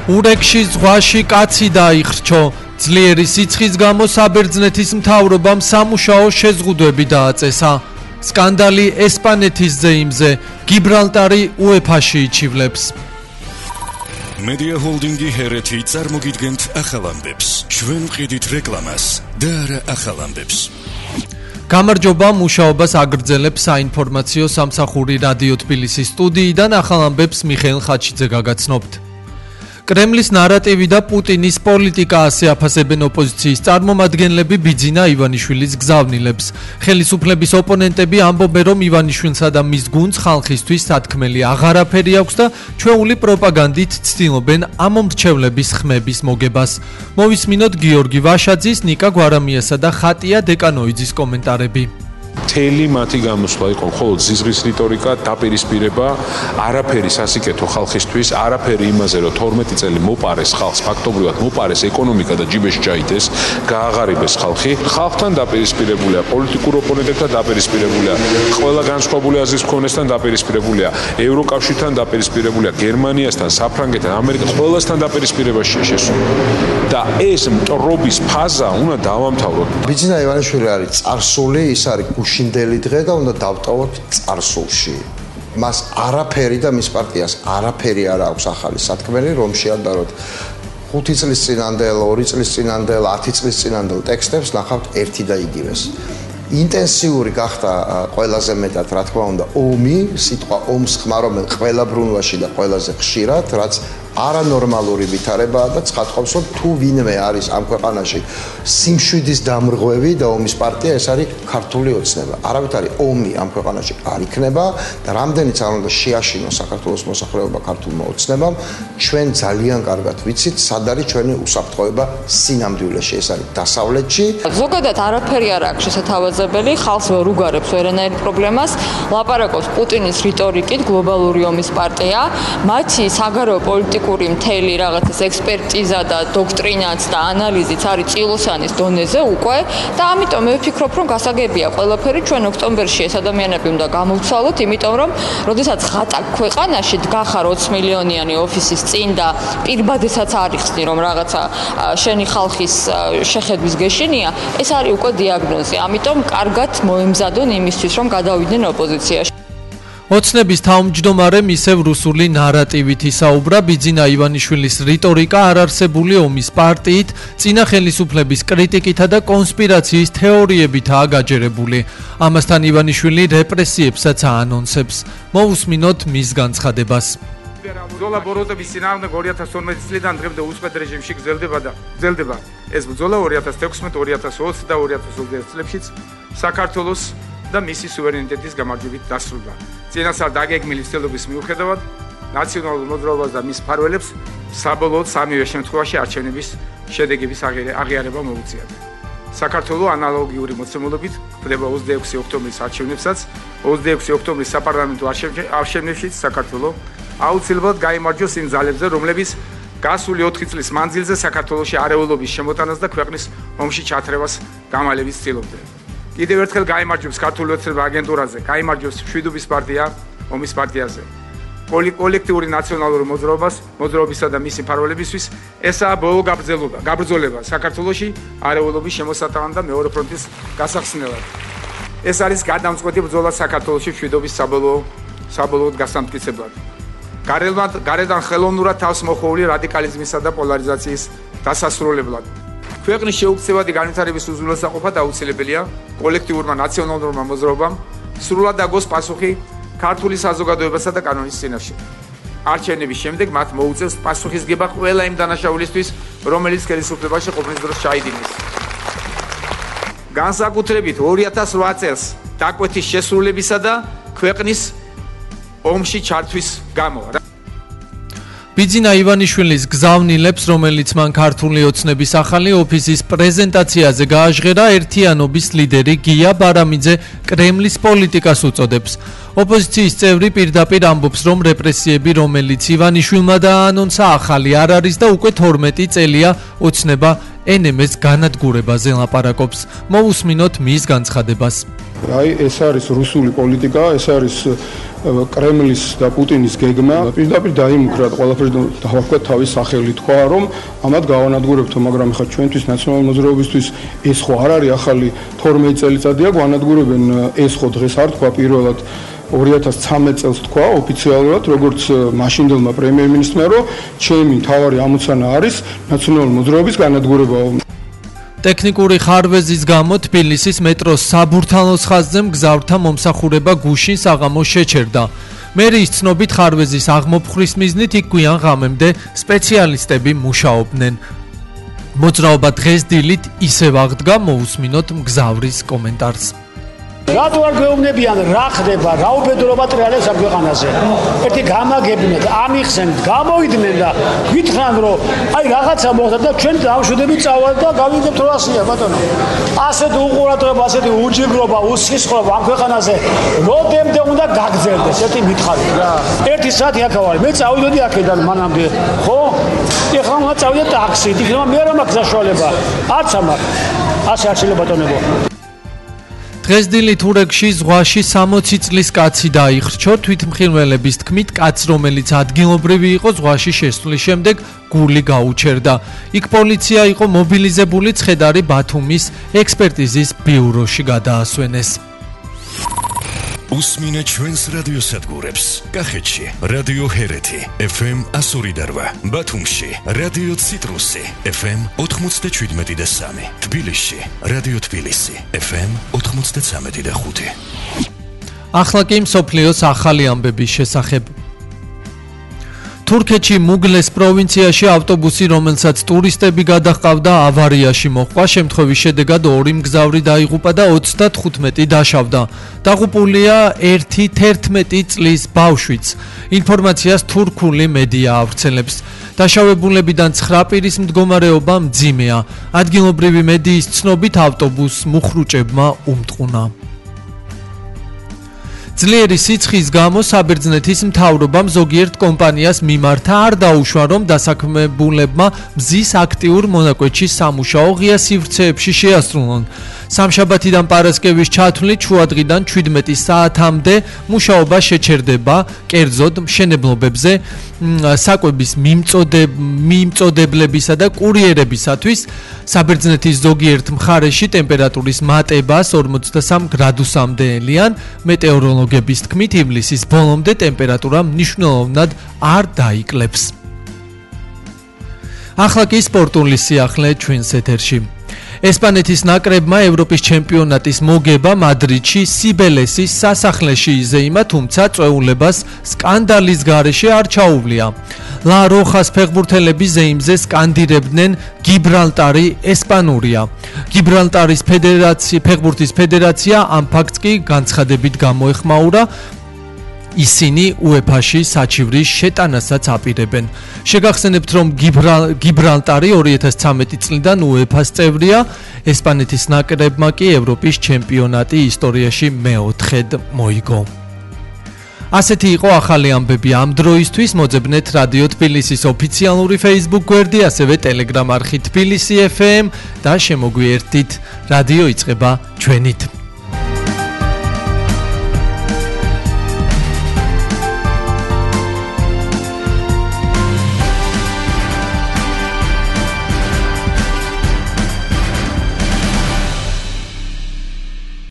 ურეკში ზღვაში კაცი დაიხრჩო. ძლიერი სიცხის გამო საბერძნეთის მთავრობამ სამუშაო შეზღუდვები დააწესა. სკანდალი ესპანეთის ზეიმზე, გიბრალტარი უეფაში იჩივლებს. Media Holding-ი ჰერეთი წარმოგიდგენთ ახალ ამბებს. ჩვენ ვყიდით რეკლამას და არა ახალ ამბებს. გამარჯობა, მუშაობას აგრძელებს საინფორმაციო სამსახური რადიო თბილისის სტუდიიდან ახალ ამბებს მიხეილ ხაჩიძე გაგაცნობთ. კრემლის ნარატივი და პუტინის პოლიტიკა ასე აფასებენ ოპოზიციის წარმომადგენლები ბიძინა ივანიშვილის გზავნილებს. ხელისუფლების ოპონენტები ამბობენ, რომ ივანიშვილსა და მის გუნდს ხალხისთვის სათქმელი აღარაფერი აქვს და ჩვეული პროპაგანდით ცდილობენ ამომრჩევლების ხმების მოგებას. მოვისმინოთ გიორგი ვაშაძის, ნიკა გვარამიასა და ხატია დეკანოიძის კომენტარები. მთელი მათი გამოსვლა იყო მხოლოდ ზიზღის რიტორიკა, დაპირისპირება, არაფერი სასიკეთო ხალხისთვის, არაფერი იმაზე, რომ 12 წელი მოპარეს ხალხს, ფაქტობრივად მოპარეს ეკონომიკა და ჯიბეში ჩაიდეს, გააღარიბეს ხალხი. ხალხთან დაპირისპირებულია, პოლიტიკურ ოპონენტებთან დაპირისპირებულია, ყველა განსხვავებული აზრის მქონესთან დაპირისპირებულია, ევროკავშირთან დაპირისპირებულია, გერმანიასთან, საფრანგეთთან, ამერიკასთან, ყველასთან დაპირისპირებაშია შესული. და ეს მტრობის ფაზა უნდა დავამთავროთ. ბიძინა ივანიშვილი არის წარსული, ის არის გუშინდელი დღე და უნდა დავტოვოთ წარსულში. მას არაფერი და მის პარტიას არაფერი არ აქვს ახალი სათქმელი, რომ შეადაროთ 5 წლის წინანდელ, 2 წლის წინანდელ, 10 წლის წინანდელ ტექსტებს ნახავთ ერთი და იგივეს. ინტენსიური გახდა ყველაზე მეტად, რა თქმა უნდა, ომი, სიტყვა ომს ხმარობენ ყველა ბრუნვაში და ყველაზე ხშირად, რაც არანორმალური ვითარებაა და ცხადყოფს, რომ თუ ვინმე არის ამ ქვეყანაში სიმშვიდის დამრღვევი და ომის პარტია, ეს არის ქართული ოცნება. არავითარი ომი ამ ქვეყანაში არ იქნება და რამდენიც არ უნდა შეაშინოს საქართველოს მოსახლეობა ქართულმა ოცნებამ, ჩვენ ძალიან კარგად ვიცით, სად არის ჩვენი უსაფრთხოება სინამდვილეში, ეს არის დასავლეთში. ზოგადად არაფერი არ აქვს შესათავაზებელი, ხალხს ვერ უგარებს ვერანაირ პრობლემას, ლაპარაკობს პუტინის რიტორიკით, გლობალური ომის პარტია, მათი საგარეო პოლიტიკა მთელი რაღაცის ექსპერტიზა და დოქტრინაც და ანალიზიც არის წილოსანის დონეზე უკვე და ამიტომ მე ვფიქრობ, რომ გასაგებია ყველაფერი. ჩვენ ოქტომბერში ეს ადამიანები უნდა გამოვცვალოთ, იმიტომ რომ როდესაც ხატა ქვეყანაში დგახარ 20 მილიონიანი ოფისის წინ და პირბადებსაც არ იხსნი, რომ რაღაცა შენი ხალხის შეხედვის გეშინია, ეს არის უკვე დიაგნოზი. ამიტომ კარგად მოემზადონ იმისთვის, რომ გადავიდნენ ოპოზიციაში. ოცნების თავმჯდომარემ ისევ რუსული ნარატივით ისაუბრა. ბიძინა ივანიშვილის რიტორიკა არარსებული ომის პარტიით, წინა ხელისუფლების კრიტიკითა და კონსპირაციის თეორიებითაა გაჯერებული. ამასთან ივანიშვილი რეპრესიებსაც აანონსებს. მოვუსმინოთ მის განცხადებას. ბრძოლა ბოროტების წინააღმდეგ 2012 წლიდან დღემდე უწყვეტ რეჟიმში გრძელდება. ეს ბრძოლა 2016-2020 და 2021 წლებშიც საქართველოს და მისი სუვერენიტეტის გამარჯვებით დასრულდა. წინასწარ დაგეგმილი ცდილობის მიუხედავად, ნაციონალურ მოძრაობას და მის მფარველებს საბოლოოდ სამივე შემთხვევაში არჩევნების შედეგების აღიარება მოუწიათ. საქართველოს ანალოგიური მოცემულობით ხდება 26 ოქტომბრის არჩევნებსაც, 26 ოქტომბრის საპარლამენტო არჩევნებშიც საქართველოს აუცილებლად გაიმარჯვოს იმ ძალებზე, რომლებიც გასული 4 წლის მანძილზე საქართველოში არეულობის შემოტანას და ქვეყნის ომში ჩათრევას გამალებით ცდილობდნენ. კიდევ ერთხელ გაიმარჯვებს ქართული ოცნება აგენტურაზე, გაიმარჯვებს მშვიდობის პარტია ომის პარტიაზე. კოლექტიური ნაციონალური მოძრაობისა და მისი მფარველებისთვის ესაა ბოლო გაბრძოლება საქართველოში არეულობის შემოსატანად და მეორე ფრონტის გასახსნელად. ეს არის გადამწყვეტი ბრძოლა საქართველოში მშვიდობის საბოლოოდ გასამტკიცებლად. გარედან ხელოვნურად თავს მოხვეული რადიკალიზმისა და პოლარიზაციის დასასრულებლად. ქვეყნის შეუქცევადი განვითარების უზრუნველსაყოფად აუცილებელია კოლექტიურმა ნაციონალურმა მოძრაობამ სრულად დაგოს პასუხი ქართული საზოგადოებასა და კანონის წინაშე. არჩევნების შემდეგ მათ მოუწევს პასუხისგება ყველა იმ დანაშაულისთვის, რომელიც ხელისუფლებაში ყოფნის დროს ჩაიდინეს. განსაკუთრებით 2008 წელს დაკვეთის შესრულებისა და ქვეყნის ომში ჩართვის გამო. ბიძინა ივანიშვილის გზავნილებს, რომელიც მან ქართული ოცნების ახალი ოფისის პრეზენტაციაზე გააჟღერა, ერთიანობის ლიდერი გია ბარამიძე კრემლის პოლიტიკას უწოდებს. ოპოზიციის წევრი პირდაპირ ამბობს, რომ რეპრესიები, რომელიც ივანიშვილმა დააანონსა, ახალი არ არის და უკვე 12 წელია ოცნება NMS განადგურებაზე ლაპარაკობს. მოვუსმინოთ მის განცხადებას. აი ეს არის რუსული პოლიტიკა, ეს არის კრემლის და პუტინის გეგმა. პირდაპირ დაიმუქრა ყველაფერი დავარქვა თავის სახელი თქვა, რომ ამათ გავანადგურებთო, მაგრამ ხა ჩვენთვის ნაციონალური მოძრაობისთვის ეს ხო არ არის ახალი 12 წელიწადია, გვანადგურებენ ეს ხო დღეს არ თქვა პირველად 2013 წელს თქვა ოფიციალურად, როგორც მაშინდელმა პრემიერ-მინისტრმა, რომ ჩემი მთავარი ამოცანა არის ნაციონალური მოძრაობის განადგურება. ტექნიკური ხარვეზის გამო თბილისის მეტროს საბურთალოს ხაზზე მგზავრთა მომსახურება გუშინ საღამოს შეჩერდა. მერიის ცნობით ხარვეზის აღმოფხვრის მიზნით იქ გვიან ღამემდე სპეციალისტები მუშაობდნენ. მოძრაობა დღეს დილით ისევ აღდგა, მოусმინოთ მგზავრის კომენტარს. რატო არ გვეუბნებიან რა ხდება, რა უბედურობა ტრიალებს ამ ქვეყანაზე. ერთი გამაგებინეთ, ამიხსენთ, გამოვიდნენ და გითხრან რომ აი რაღაცა მოხდა და ჩვენ დავშვიდებით წავალ და გავიგებთ რა ასია ბატონო. ასეთი უყურადღება, ასეთი უჯიგრობა, უსხისხლობა ამ ქვეყანაზე როდემდე უნდა გაგრძელდეს, ერთი მითხარით რა. ერთი საათი აქ ვარ, მე წავიდოდი აქედან მანამდე, ხო? ეხლა უნდა წავიდე ტაქსით, იქნება მე რა მაქვს საშუალება. არც ამაქვს. ასე არ შეიძლება ბატონებო. დღეს დილით ურეგში ზღვაში 60 წლის კაცი დაიხრჩო. თვითმხილველების თქმით, კაცს, რომელიც ადგილობრივი იყო, ზღვაში შესვლის შემდეგ გული გაუჩერდა. იქ პოლიცია იყო მობილიზებული, ცხედარი ბათუმის ექსპერტიზის ბიუროში გადაასვენეს. უსმინე ჩვენს რადიოსადგურებს. კახეთში რადიო ჰერეთი FM 102.8, ბათუმში რადიო ციტრუსი FM 97.3, თბილისში რადიო თბილისი FM 93.5. ახლა კი მსოფლიოს ახალი ამბების შესახებ. თურქეთში მუგლეს პროვინციაში ავტობუსი, რომელსაც ტურისტები გადაჰყავდა, ავარიაში მოჰყვა. შემთხვევის შედეგად 2 მგზავრი დაიღუპა და 35 დაშავდა. დაღუპულია 11 წლის ბავშვიც. ინფორმაციას თურქული მედია ავრცელებს. დაშავებულებიდან 9 პირის მდგომარეობა მძიმეა. ადგილობრივი მედიის ცნობით ავტობუსს მუხრუჭებმა უმტყუნა. ძლიერი სიცხის გამო საბერძნეთის მთავრობამ ზოგიერთ კომპანიას მიმართა, არ დაუშვა, რომ დასაქმებულებმა მზის აქტიურ მონაკვეთში სამუშაო ღია სივრცეებში შეასრულონ. სამშაბათიდან პარასკევის ჩათვლით შუადღიდან 17 საათამდე მუშაობა შეჩერდება, კერძოდ მშენებლობებზე, საკვების მიმწოდებლებისა და კურიერებისათვის. საბერძნეთის ზოგიერთ მხარეში ტემპერატურის მატება 43 გრადუსამდე ელიან. მეტეოროლოგების თქმით, ივლისის ბოლომდე ტემპერატურა მნიშვნელოვნად არ დაიკლებს. ახლა კი სპორტული სიახლე ჩვენს ეთერში. ესპანეთის ნაკრებმა ევროპის ჩემპიონატის მოგება მადრიდში სიბელესის სასახლეში იზეიმა, თუმცა წვეულებას სკანდალის გარეშე არ ჩაუვლია. ლა როხას ფეხბურთელები ზეიმზე სკანდირებდნენ გიბრალტარი ესპანურია. გიბრალტარის ფეხბურთის ფედერაცია ამ ფაქტს კი განცხადებით გამოეხმაურა. ისინი UEFA-ში საჩივრის შეტანასაც აპირებენ. შეგახსენებთ, რომ გიბრალტარი 2013 წლიდან UEFA-ს წევრია, ესპანეთის ნაკრებმა კი ევროპის ჩემპიონატი ისტორიაში მეოთხედ მოიგო. ასეთი იყო ახალი ამბები ამ დროისთვის. მოძებნეთ რადიო თბილისის ოფიციალური Facebook გვერდი, ასევე Telegram არხი თბილისი FM და შემოგვიერთდით. რადიო იწყება ჩვენით.